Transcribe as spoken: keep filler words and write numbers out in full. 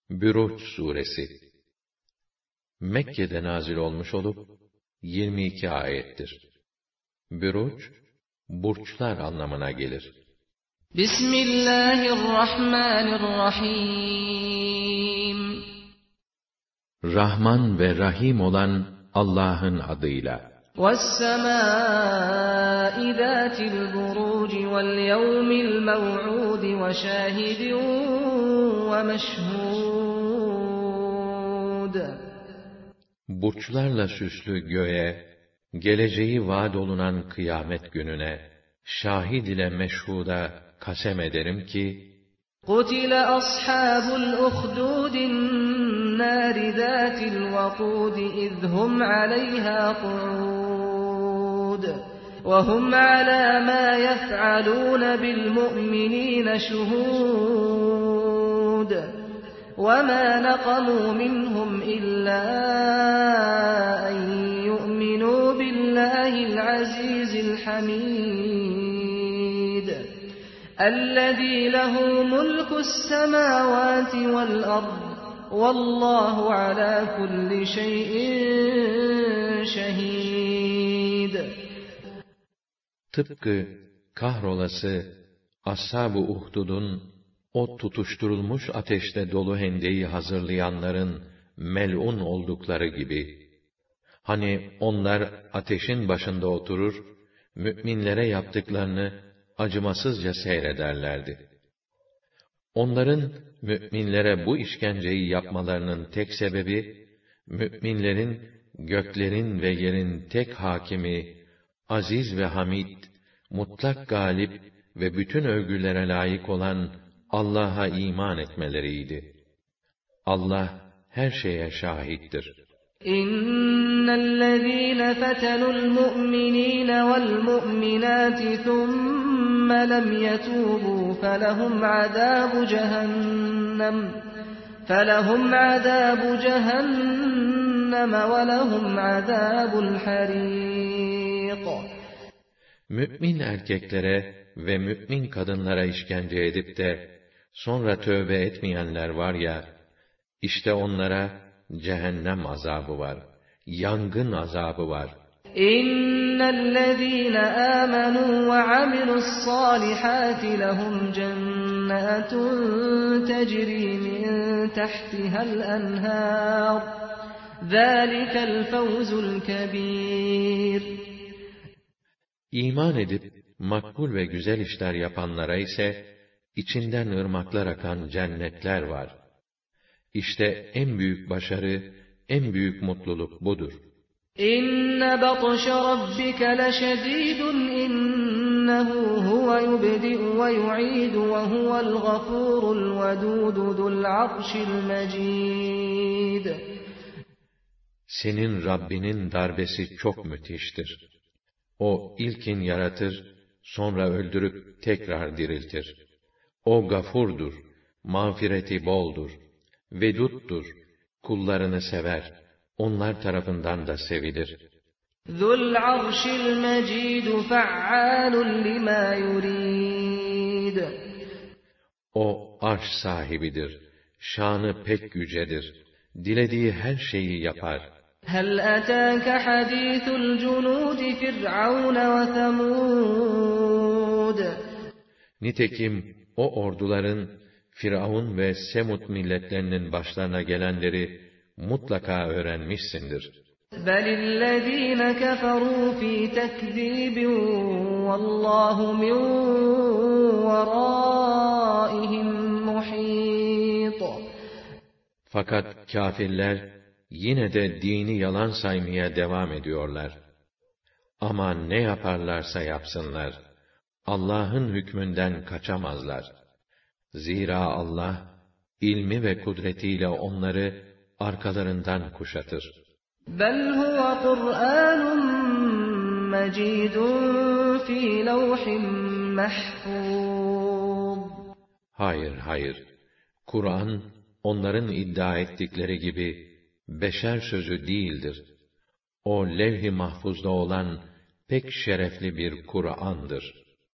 Büruç suresi Mekke'de nazil olmuş olup yirmi iki ayettir. Büruç, burçlar anlamına gelir. Bismillahirrahmanirrahim. Rahman ve Rahim olan Allah'ın adıyla. وَالسَّمَاءِ ذَاتِ الْبُرُوجِ وَالْيَوْمِ الْمَوْعُودِ وَشَاهِدٍ وَمَشْهُودٍ. Burçlarla süslü göğe, geleceği vaad olunan kıyamet gününe, şahid ile meşhuda kasem ederim ki, قُتِلَ أَصْحَابُ الْأُخْدُودِ النَّارِ ذَاتِ الْوَقُودِ إِذْ هُمْ عَلَيْهَا قُعُودٌ وَهُمْ عَلَى مَا يَفْعَلُونَ بِالْمُؤْمِنِينَ شُهُودٌ وَمَا نَقَمُوا مِنْهُمْ إِلَّا أَنْ يُؤْمِنُوا بِاللَّهِ الْعَزِيزِ الْحَمِيدِ الَّذِي لَهُ مُلْكُ السَّمَاوَاتِ وَالْأَرْضِ وَاللّٰهُ عَلَى كُلِّ شَيْءٍ شَهِيدٌ. Tıpkı kahrolası Ashab-ı Uhdud'un o tutuşturulmuş ateşte dolu hendeyi hazırlayanların mel'un oldukları gibi, hani onlar ateşin başında oturur, müminlere yaptıklarını acımasızca seyrederlerdi. Onların müminlere bu işkenceyi yapmalarının tek sebebi, müminlerin göklerin ve yerin tek hakimi, aziz ve hamid, mutlak galip ve bütün övgülere layık olan Allah'a iman etmeleriydi. Allah her şeye şahittir. İnnellezîne fetenul mu'minîne vel mu'minâti thumme lem yetûbû felehum azâbu cehennem felehum azâbu cehennem ve lehum azâbul harîq. Mümin erkeklere ve mümin kadınlara işkence edip de sonra tövbe etmeyenler var ya, işte onlara cehennem azabı var, yangın azabı var. İnnellezîne âmenû ve amilussâlihâti lehum cennâtun tecrî min tahtihal enhâr. Zâlikel fevzul kebîr. İman edip makbul ve güzel işler yapanlara ise içinden ırmaklar akan cennetler var. İşte en büyük başarı, en büyük mutluluk budur. İnne batşe rabbike leşedîdun innehu huve yubdi'u ve yu'idu ve huvel gafurul vedûdu zul arşil mecîd. Senin Rabbinin darbesi çok müthiştir. O ilkin yaratır, sonra öldürüp tekrar diriltir. O gafurdur, mağfireti boldur, veduttur, kullarını sever, onlar tarafından da sevilir. Zul arşil mecid fe'alun lima yurid. O arş sahibidir, şanı pek yücedir, dilediği her şeyi yapar. هل أتاك حديث الجنود فرعون وثمود. Nitekim o orduların Firavun ve Semud milletlerinin başlarına gelenleri mutlaka öğrenmişsindir. بل الذين كفروا في تكذيب والله من ورائهم محيط. Fakat kâfirler yine de dini yalan saymaya devam ediyorlar. Ama ne yaparlarsa yapsınlar, Allah'ın hükmünden kaçamazlar. Zira Allah, ilmi ve kudretiyle onları arkalarından kuşatır. بَلْ هُوَ قُرْآنٌ مَجِيدٌ فِي لَوْحٍ مَحْفُوظٍ. Hayır, hayır. Kur'an, onların iddia ettikleri gibi, beşer sözü değildir. O levh-i mahfuzda olan pek şerefli bir Kur'an'dır.